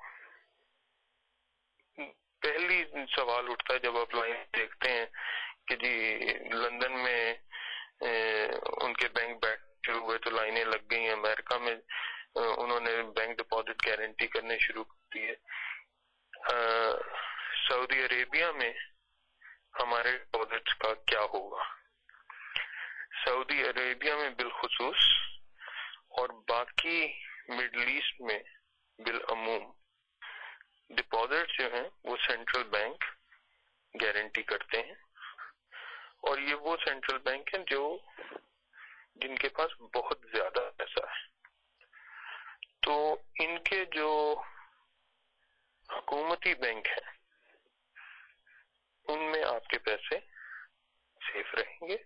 [SPEAKER 4] پہلی سوال اٹھتا ہے جب آپ لائن دیکھتے ہیں کہ جی لندن میں ان کے بینک بیٹھ شروع ہوئے تو لائنیں لگ گئی ہیں, امریکہ میں انہوں نے بینک ڈپازٹ گارنٹی کرنے شروع کر دی ہے, سعودی عربیہ میں ہمارے ڈپازٹ کا کیا ہوگا. سعودی عربیہ میں بالخصوص اور باقی مڈل ایسٹ میں بالعموم ڈپازٹ جو ہیں وہ سینٹرل بینک گارنٹی کرتے ہیں, اور یہ وہ سینٹرل بینک ہیں جو جن کے پاس بہت زیادہ پیسہ ہے. تو ان کے جو حکومتی بینک ہیں ان میں آپ کے پیسے سیف رہیں گے.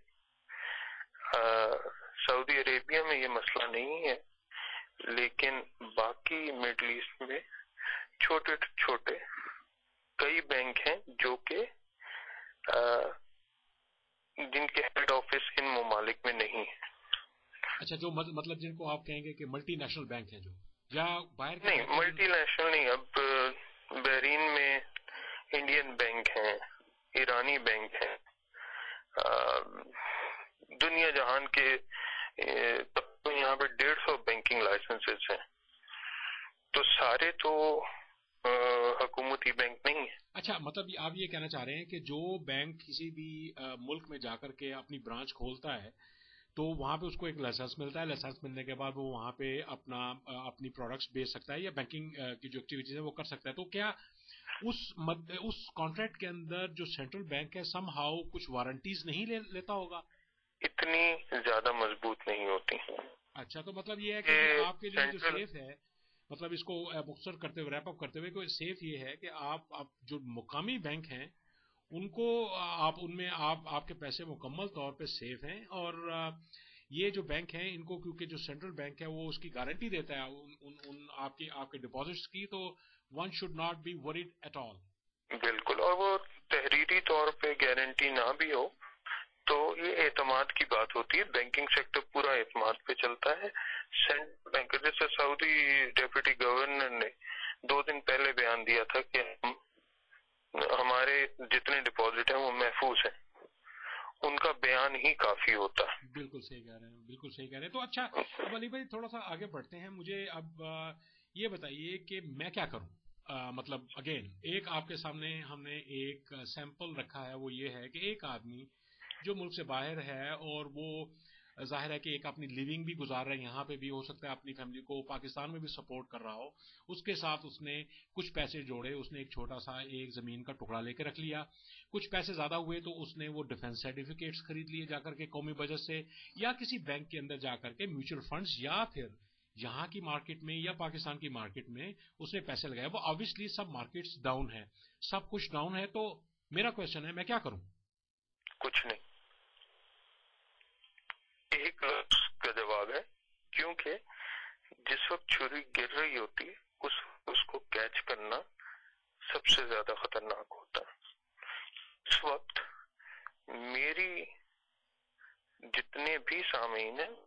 [SPEAKER 4] سعودی عربیہ میں یہ مسئلہ نہیں ہے, لیکن باقی مڈل ایسٹ میں چھوٹے چھوٹے کئی بینک ہیں جو کہ جن کے ہیڈ آفس ان ممالک میں نہیں ہے.
[SPEAKER 1] اچھا, جو مطلب جن کو آپ کہیں گے کہ ملٹی نیشنل بینک ہیں جو یا باہر
[SPEAKER 4] نہیں, ملٹی نیشنل نہیں. اب بحرین میں انڈین بینک ہیں, ایرانی بینک ہیں, دنیا جہان کے یہاں پہ ڈیڑھ سو بینکنگ لائسنسز ہیں, تو سارے تو حکومتی بینک نہیں ہیں.
[SPEAKER 1] اچھا, مطلب آپ یہ کہنا چاہ رہے ہیں کہ جو بینک کسی بھی ملک میں جا کر کے اپنی برانچ کھولتا ہے تو وہاں پہ اس کو ایک لائسنس ملتا ہے, لائسنس ملنے کے بعد وہ وہاں پہ اپنا اپنی پروڈکٹس بیچ سکتا ہے یا بینکنگ کی جو ایکٹیویٹیز ہے وہ کر سکتا ہے. تو کیا اس مد اس کانٹریکٹ کے اندر جو سینٹرل بینک ہے سم ہاؤ کچھ وارنٹیز نہیں لے لیتا ہوگا؟
[SPEAKER 4] اتنی زیادہ مضبوط نہیں ہوتی.
[SPEAKER 1] اچھا, تو مطلب یہ ہے کہ آپ کے لیے جو سیف ہے, مطلب اس کو مختصر کرتے ہوئے ریپ اپ کرتے ہوئے کوئی سیف یہ ہے کہ آپ آپ جو مقامی بینک ہیں ان کو آپ ان میں آپ آپ کے پیسے مکمل طور پہ سیف ہیں, اور یہ جو بینک ہیں ان کو کیونکہ جو سینٹرل بینک ہے وہ اس کی گارنٹی دیتا ہے ان ان, ان آپ کی آپ کے ڈپازٹس کی, تو one should not be worried at all.
[SPEAKER 4] بالکل, اور وہ تحریری طور پہ گارنٹی نہ بھی ہو تو یہ اعتماد کی بات ہوتی ہے. بینکنگ سیکٹر پورا اعتماد پہ چلتا ہے. سینٹرل بینک جیسے سعودی ڈیپٹی گورنر نے دو دن پہلے بیان دیا تھا کہ ہم ہمارے جتنے ڈپازٹ ہیں وہ محفوظ ہیں, ان کا بیان ہی کافی ہوتا ہے.
[SPEAKER 1] بالکل صحیح کہہ رہے ہیں, بالکل صحیح کہہ رہے ہیں. تو اچھا, اب علی بھائی تھوڑا سا آگے بڑھتے ہیں. مجھے اب یہ بتائیے کہ میں کیا کروں. آ, مطلب اگین ایک آپ کے سامنے ہم نے ایک سیمپل رکھا ہے, وہ یہ ہے کہ ایک آدمی جو ملک سے باہر ہے اور وہ ظاہر ہے کہ ایک اپنی لیونگ بھی گزار رہا ہے یہاں پہ بھی, ہو سکتا ہے اپنی فیملی کو پاکستان میں بھی سپورٹ کر رہا ہو, اس کے ساتھ اس نے کچھ پیسے جوڑے, اس نے ایک چھوٹا سا ایک زمین کا ٹکڑا لے کے رکھ لیا, کچھ پیسے زیادہ ہوئے تو اس نے وہ ڈیفنس سرٹیفکیٹس خرید لیے جا کر کے قومی بجٹ سے, یا کسی بینک کے اندر جا کر کے میوچل فنڈز, یا پھر یہاں کی مارکیٹ میں یا پاکستان کی مارکیٹ میں اس نے پیسے لگائے. وہ آبویسلی سب مارکیٹس ڈاؤن ہے, سب کچھ ڈاؤن ہے, تو میرا کوشچن ہے میں کیا کروں؟
[SPEAKER 4] کچھ نہیں, ایک لفظ کا جواب ہے, کیونکہ جس وقت چھری گر رہی ہوتی ہے اس اس کو کیچ کرنا سب سے زیادہ خطرناک ہوتا ہے. اس وقت میری جتنے بھی سامعین ہیں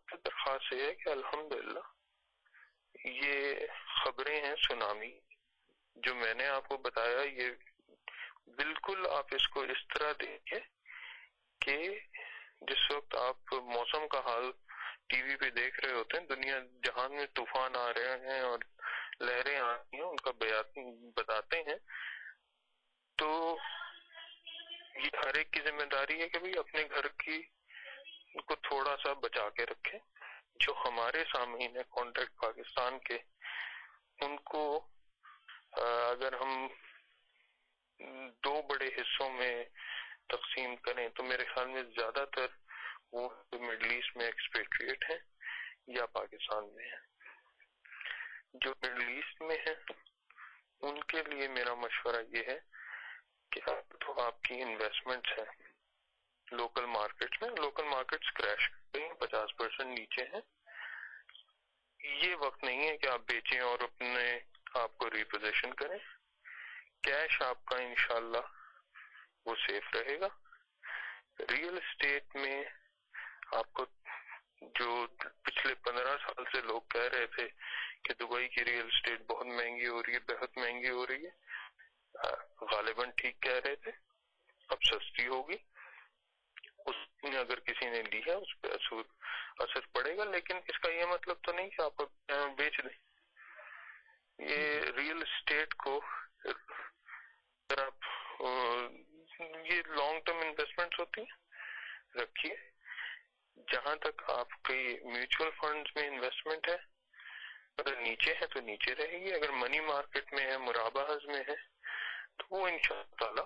[SPEAKER 4] سے درخواست یہ ہے کہ الحمدللہ یہ خبریں ہیں سونامی جو میں نے آپ کو بتایا، یہ بالکل آپ اس کو اس طرح دیکھیں کہ جس وقت آپ موسم کا حال ٹی وی پہ دیکھ رہے ہوتے ہیں، دنیا جہان میں طوفان آ رہے ہیں اور لہریں آ رہی ہیں، ان کا بیان بتاتے ہیں، تو یہ ہر ایک کی ذمہ داری ہے کہ بھئی اپنے گھر کی کو تھوڑا سا بچا کے رکھیں. جو ہمارے سامعین ہیں کانٹیکٹ پاکستان کے، ان کو اگر ہم دو بڑے حصوں میں تقسیم کریں تو میرے خیال میں زیادہ تر وہ مڈل ایسٹ میں ایکسپیٹریٹ ہیں یا پاکستان میں ہیں. جو مڈل ایسٹ میں ہیں ان کے لیے میرا مشورہ یہ ہے کہ تو آپ کی انویسٹمنٹس ہیں لوکل مارکیٹ میں، لوکل مارکیٹس کریش کرتے ہیں، پچاس پرسنٹ نیچے ہیں. یہ وقت نہیں ہے کہ آپ بیچیں اور اپنے آپ کو ریپوزیشن کریں. کیش آپ کا انشاءاللہ وہ سیف رہے گا. ریئل اسٹیٹ میں آپ کو جو پچھلے پندرہ سال سے لوگ کہہ رہے تھے کہ دبئی کی ریئل اسٹیٹ بہت مہنگی ہو رہی ہے، بہت مہنگی ہو رہی ہے، غالباً ٹھیک کہہ رہے تھے. اب سستی ہوگی، اس میں اگر کسی نے لی ہے اس پہ اثر اثر پڑے گا، لیکن اس کا یہ مطلب تو نہیں کہ آپ بیچ دیں. یہ ریئل اسٹیٹ کو اگر آپ یہ لانگ ٹرم انویسٹمنٹس ہوتی ہیں رکھیے. جہاں تک آپ کی میوچل فنڈز میں انویسٹمنٹ ہے، اگر نیچے ہے تو نیچے رہے گی، اگر منی مارکیٹ میں ہے، مرابحز میں ہے، تو وہ انشاءاللہ تعالی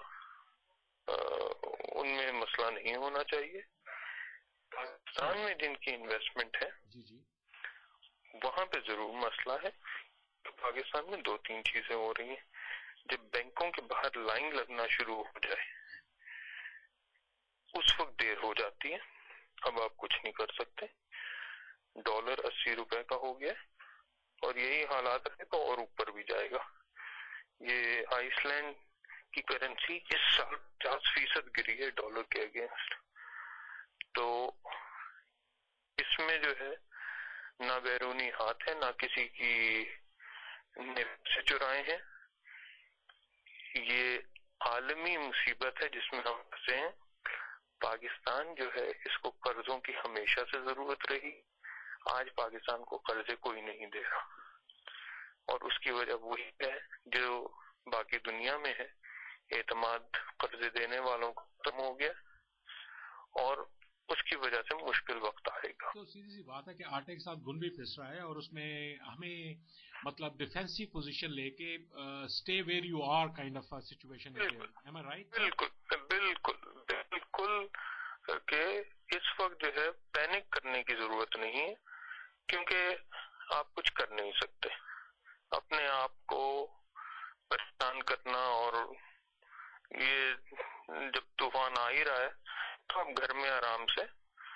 [SPEAKER 4] ان میں مسئلہ نہیں ہونا چاہیے. پاکستان میں جن کی انویسٹمنٹ ہے
[SPEAKER 1] جی جی
[SPEAKER 4] وہاں پہ ضرور مسئلہ ہے. پاکستان میں دو تین چیزیں ہو رہی ہیں. جب بینکوں کے باہر لائن لگنا شروع ہو جائے اس وقت دیر ہو جاتی ہے. اب آپ کچھ نہیں کر سکتے. ڈالر اسی روپے کا ہو گیا اور یہی حالات رہے تو اور اوپر بھی جائے گا. یہ آئس لینڈ کی کرنسی اس سال پچاس فیصد گری ہے ڈالر کے اگینسٹ. تو اس میں جو ہے نہ بیرونی ہاتھ ہے، نہ کسی کی نے سے چرائے ہیں. یہ عالمی مصیبت ہے جس میں ہم پھنسے ہیں. پاکستان جو ہے اس کو قرضوں کی ہمیشہ سے ضرورت رہی. آج پاکستان کو قرضے کوئی نہیں دے رہا اور اس کی وجہ وہی ہے جو باقی دنیا میں ہے. اعتماد قرضے دینے والوں کو ختم ہو گیا اور اس کی وجہ سے مشکل وقت آئے گا.
[SPEAKER 1] تو سیدھی سی بات ہے کہ آٹے کے ساتھ گن بھی پھس رہا ہے اور اس میں ہمیں مطلب ڈیفینسو پوزیشن لے کے stay where you are kind of situation. Am I right?
[SPEAKER 4] بالکل بالکل بالکل کہ اس وقت جو ہے پینک کرنے کی ضرورت نہیں ہے کیونکہ آپ کچھ کر نہیں سکتے. اپنے آپ کو پریشان کرنا اور یہ جب طوفان آ ہی رہا ہے تو آپ گھر میں آرام سے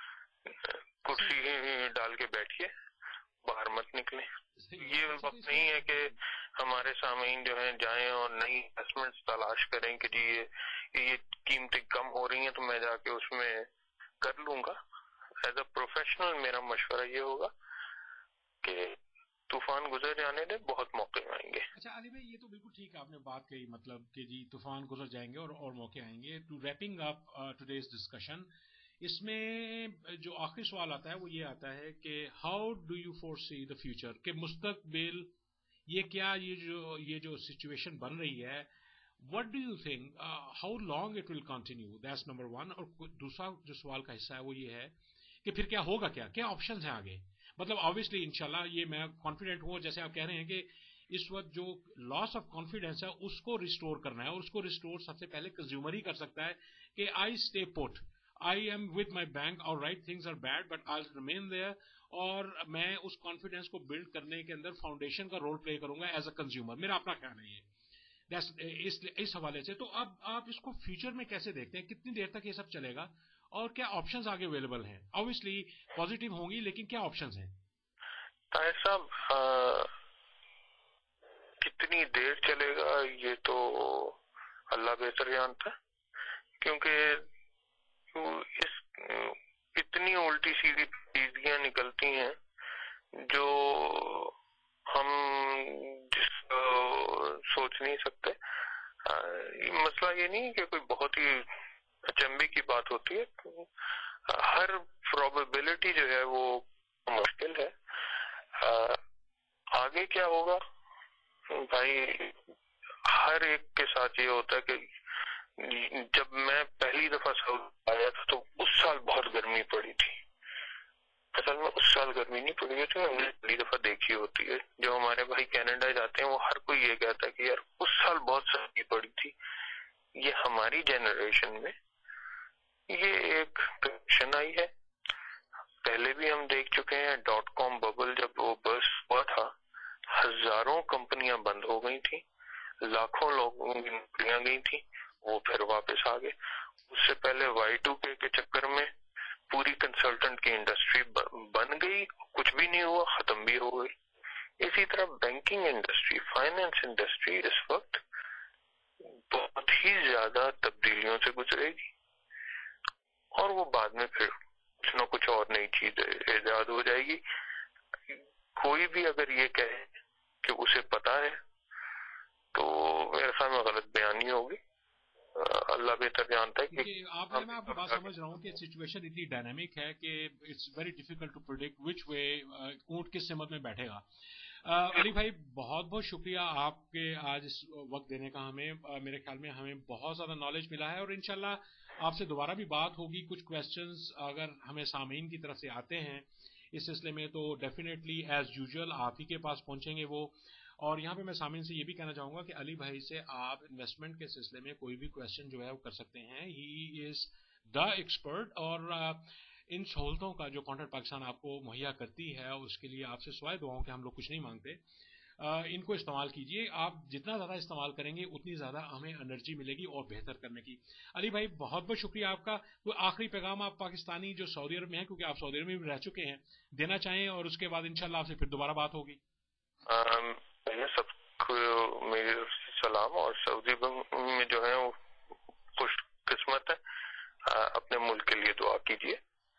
[SPEAKER 4] کرسی ڈال کے بیٹھیے، باہر مت نکلیں. یہ وقت نہیں ہے کہ ہمارے سامعین جو ہیں جائیں اور نئی انویسٹمنٹس تلاش کریں کہ جی یہ یہ قیمتیں کم ہو رہی ہیں تو میں جا کے اس میں کر لوں گا. ایز اے پروفیشنل میرا مشورہ یہ ہوگا کہ طوفان گزر جانے دیں، بہت موقع آئیں گے.
[SPEAKER 1] اچھا علی بھائی، یہ تو بالکل ٹھیک ہے آپ نے بات کہی، مطلب کہ جی طوفان گزر جائیں گے اور اور موقع آئیں گے. To wrapping up today's discussion, اس میں جو آخری سوال آتا ہے وہ یہ آتا ہے کہ how do you foresee the future, کہ مستقبل یہ کیا یہ جو یہ جو سچویشن بن رہی ہے، what do you think how long it will continue? That's number one. اور دوسرا جو سوال کا حصہ ہے وہ یہ ہے کہ پھر کیا ہوگا، کیا کیا آپشنز ہیں آگے؟ مطلب آبویسلی انشاءاللہ یہ میں کانفیڈنٹ ہوں، جیسے آپ کہہ رہے ہیں کہ اس وقت جو لاس آف کانفیڈنس ہے اس کو ریسٹور کرنا ہے، اور اس کو ریسٹور سب سے پہلے کنزیومر ہی کر سکتا ہے کہ I stay put, I am with my bank, اور right things are bad but I remain there, اور میں اس کانفیڈنس کو بلڈ کرنے کے اندر فاؤنڈیشن کا رول پلے کروں گا ایز اے کنزیومر. میرا اپنا خیال ہے یہ اس اس حوالے سے. تو اب آپ اس کو فیوچر میں کیسے دیکھتے ہیں؟ کتنی دیر تک یہ سب چلے گا اور کیا آپشنز آگے اویلیبل ہیں؟ obviously پازیٹیو ہوں گی لیکن کیا آپشنز ہیں؟
[SPEAKER 4] طاہر صاحب کتنی دیر چلے گا یہ تو اللہ بہتر جانتا ہے، کیونکہ اس اتنی الٹی سیدھی چیزیاں نکلتی ہیں جو ہم جس سوچ نہیں سکتے. مسئلہ یہ نہیں کہ کوئی بہت ہی اچنبے کی بات ہوتی ہے، ہر پروبیبلٹی جو ہے وہ مشکل ہے. آگے کیا ہوگا بھائی، ہر ایک کے ساتھ یہ ہوتا ہے کہ جب میں پہلی دفعہ سعودی آیا تھا تو اس سال بہت گرمی پڑی تھی. اصل میں اس سال گرمی نہیں پڑی تھی، ہم نے پہلی دفعہ دیکھی ہوتی ہے. جو ہمارے بھائی کینیڈا جاتے ہیں وہ ہر کوئی یہ کہتا ہے کہ یار اس سال بہت سردی پڑی تھی. یہ ہماری جنریشن میں یہ ایک کنڈیشن آئی ہے. پہلے بھی ہم دیکھ چکے ہیں، ڈاٹ کام ببل جب وہ برس ہوا تھا ہزاروں کمپنیاں بند ہو گئی تھیں، لاکھوں لوگوں کی نوکریاں گئی تھیں، وہ پھر واپس آ گئے. اس سے پہلے وائی ٹو کے کے چکر میں پوری کنسلٹنٹ کی انڈسٹری بن گئی، کچھ بھی نہیں ہوا، ختم بھی ہو گئی. اسی طرح بینکنگ انڈسٹری، فائنینس انڈسٹری اس وقت بہت ہی زیادہ تبدیلیوں سے گزرے گی، اور وہ بعد میں پھر کچھ نہ کچھ اور نئی چیز ایجاد ہو جائے گی. کوئی بھی اگر یہ کہے کہ اسے پتا ہے تو میرے خیال میں غلط بیانی ہوگی. اللہ بہتر جانتا ہے کہ
[SPEAKER 1] آپ نے، میں آپ کی بات سمجھ رہا ہوں کہ سچویشن اتنی ڈائنامک ہے کہ it's very difficult to predict which way won't کس سمت میں بیٹھے گا. علی بھائی بہت بہت شکریہ آپ کے آج اس وقت دینے کا. ہمیں میرے خیال میں ہمیں بہت زیادہ نالج ملا ہے، اور انشاءاللہ آپ سے دوبارہ بھی بات ہوگی. کچھ کویسچنز اگر ہمیں سامعین کی طرف سے آتے ہیں اس سلسلے میں تو ڈیفینیٹلی ایز یوزول آپ ہی کے پاس پہنچیں گے وہ. اور یہاں پہ میں سامعین سے یہ بھی کہنا چاہوں گا کہ علی بھائی سے آپ انویسٹمنٹ کے سلسلے میں کوئی بھی کویسچن جو ہے وہ کر سکتے ہیں. ہی از دا ایکسپرٹ، اور ان سہولتوں کا جو کانٹیکٹ پاکستان آپ کو مہیا کرتی ہے اس کے لیے آپ سے سوائے دعاؤں کہ ہم لوگ کچھ نہیں مانگتے. ان کو استعمال کیجئے. آپ جتنا زیادہ استعمال کریں گے اتنی زیادہ ہمیں انرجی ملے گی اور بہتر کرنے کی. علی بھائی بہت بہت شکریہ آپ کا. کوئی آخری پیغام آپ پاکستانی جو سعودی عرب میں ہیں، کیونکہ آپ سعودی عرب میں بھی رہ چکے ہیں، دینا چاہیں، اور اس کے بعد انشاءاللہ آپ سے پھر دوبارہ بات ہوگی.
[SPEAKER 4] پہلے سب کو میری سلام، اور سعودی میں جو ہے وہ خوش قسمت ہے. اپنے ملک کے لیے دعا کیجیے.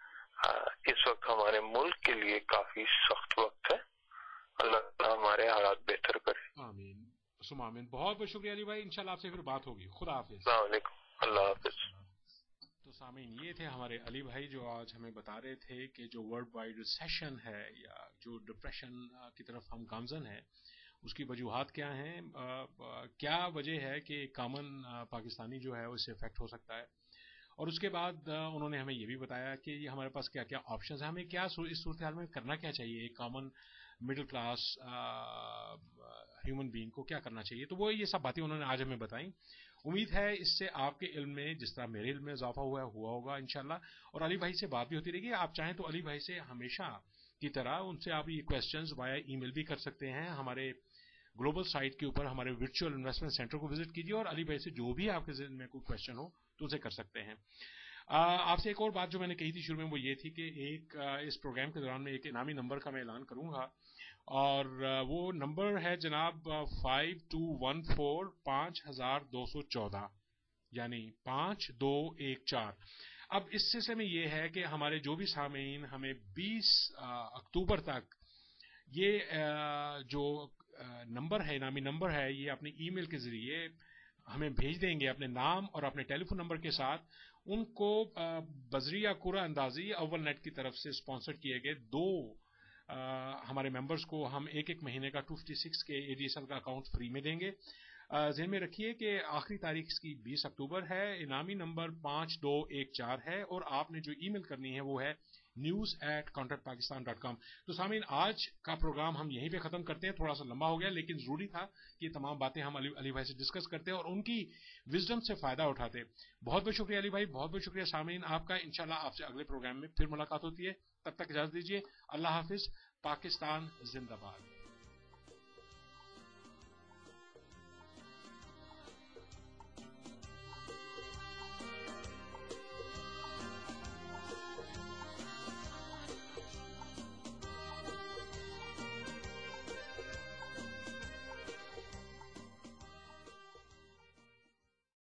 [SPEAKER 4] اس وقت ہمارے ملک کے لیے کافی سخت وقت ہے. اللہ تعالیٰ ہمارے حالات بہتر کرے.
[SPEAKER 1] آمین ثم آمین. بہت بہت شکریہ علی بھائی. انشاءاللہ آپ سے پھر بات ہوگی. خدا حافظ.
[SPEAKER 4] السلام علیکم. اللہ حافظ.
[SPEAKER 1] تو سامعین یہ تھے ہمارے علی بھائی جو آج ہمیں بتا رہے تھے کہ جو ورلڈ وائڈ ریسیشن ہے یا جو ڈپریشن کی طرف ہم گامزن ہیں اس کی وجوہات کیا ہیں، کیا وجہ ہے کہ کامن پاکستانی جو ہے اس سے افیکٹ ہو سکتا ہے. اور اس کے بعد انہوں نے ہمیں یہ بھی بتایا کہ یہ ہمارے پاس کیا کیا آپشنز ہیں، ہمیں کیا اس صورتحال میں کرنا کیا چاہیے، ایک common middle class human being کو کیا کرنا چاہیے. تو وہ یہ سب باتیں انہوں نے آج ہمیں بتائیں. امید ہے اس سے آپ کے علم میں جس طرح میرے علم میں اضافہ ہوا ہوا ہوگا انشاءاللہ. اور علی بھائی سے بات بھی ہوتی رہے گی. آپ چاہیں تو علی بھائی سے ہمیشہ کی طرح ان سے آپ یہ کویسچنز وایا ای میل بھی کر سکتے ہیں. ہمارے گلوبل سائٹ کے اوپر ہمارے ورچوئل انویسٹمنٹ سینٹر کو وزٹ کیجیے اور علی بھائی سے جو بھی آپ کے ذہن میں کوئی کویسچن ہو تو اسے کر سکتے ہیں. آپ سے ایک اور بات جو میں نے کہی تھی شروع میں وہ یہ تھی کہ ایک اس پروگرام کے دوران میں ایک انعامی نمبر کا میں اعلان کروں گا، اور وہ نمبر ہے جناب فائیو ٹو ون فور پانچ ہزار دو سو چودہ، یعنی پانچ دو ایک چار. اب اس سلسلے میں یہ ہے کہ ہمارے جو بھی سامعین ہمیں بیس اکتوبر تک یہ جو نمبر ہے، انعامی نمبر ہے، یہ اپنے ای میل کے ذریعے ہمیں بھیج دیں گے اپنے نام اور اپنے ٹیلی فون نمبر کے ساتھ. ان کو بذریعہ قرعہ اندازی اول نیٹ کی طرف سے اسپانسر کیے گئے دو ہمارے ممبرز کو ہم ایک ایک مہینے کا ٹو ففٹی سکس کے اے ڈی ایس ایل کا اکاؤنٹ فری میں دیں گے. ذہن میں رکھیے کہ آخری تاریخ اس کی بیس اکتوبر ہے. انعامی نمبر پانچ دو ایک چار ہے، اور آپ نے جو ای میل کرنی ہے وہ ہے news at contact Pakistan dot com. تو سامعین آج کا پروگرام ہم یہیں پہ ختم کرتے ہیں. تھوڑا سا لمبا ہو گیا لیکن ضروری تھا کہ یہ تمام باتیں ہم علی علی بھائی سے ڈسکس کرتے اور ان کی وزڈم سے فائدہ اٹھاتے. بہت بہت شکریہ علی بھائی، بہت بہت شکریہ سامعین آپ کا. انشاءاللہ آپ سے اگلے پروگرام میں پھر ملاقات ہوتی ہے. تب تک اجازت دیجیے. اللہ حافظ. پاکستان زندہ باد.